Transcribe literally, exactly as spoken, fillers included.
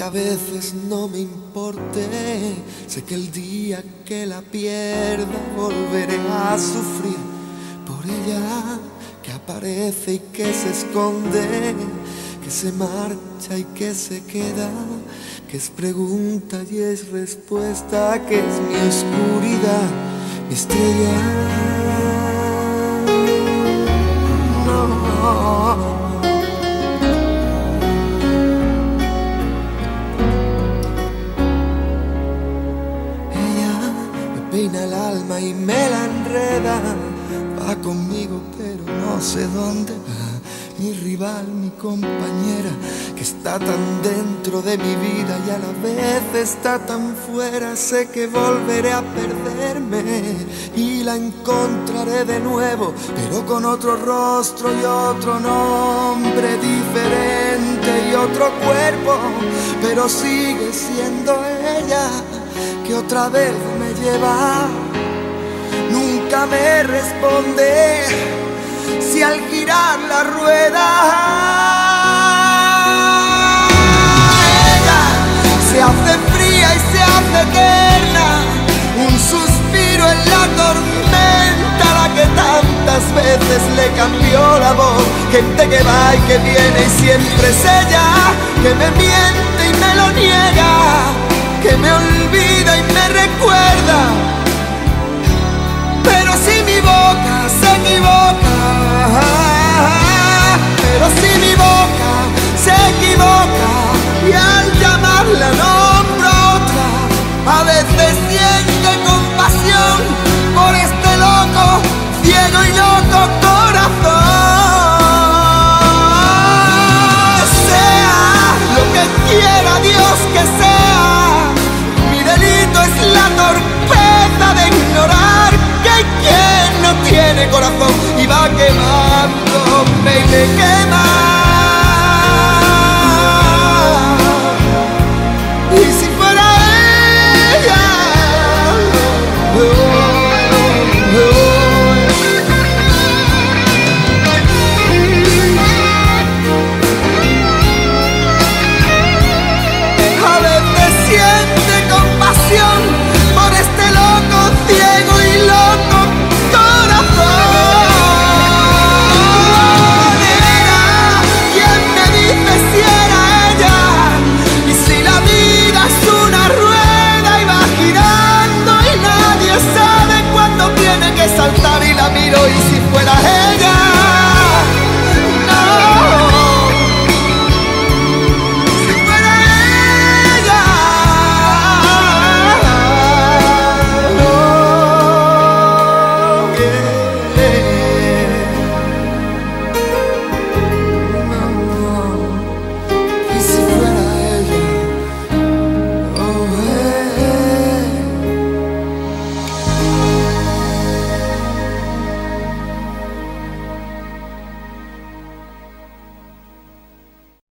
aunque a veces no me importe, sé que el día que la pierda volveré a sufrir por ella, que aparece y que se esconde, que se marcha y que se queda, que es pregunta y es respuesta, que es mi oscuridad, mi estrella. No, no. Peina el alma y me la enreda, va conmigo pero no sé dónde va. Mi rival, mi compañera, que está tan dentro de mi vida y a la vez está tan fuera. Sé que volveré a perderme y la encontraré de nuevo, pero con otro rostro y otro nombre diferente y otro cuerpo, pero sigue siendo ella que otra vez me lleva. Nunca me responde si al girar la rueda ella se hace fría y se hace eterna, un suspiro en la tormenta, la que tantas veces le cambió la voz. Gente que va y que viene y siempre es ella, que me miente y me lo niega, que me olvida y me recuerda. Pero si mi boca se equivoca, pero si mi boca se equivoca y al llamarla nombro a otra, a veces siente compasión por este loco, ciego y loco corazón. Sea lo que quiera Dios que sea, mi delito es la torpeza de ignorar que hay quien no tiene corazón y va quemándome y me quema.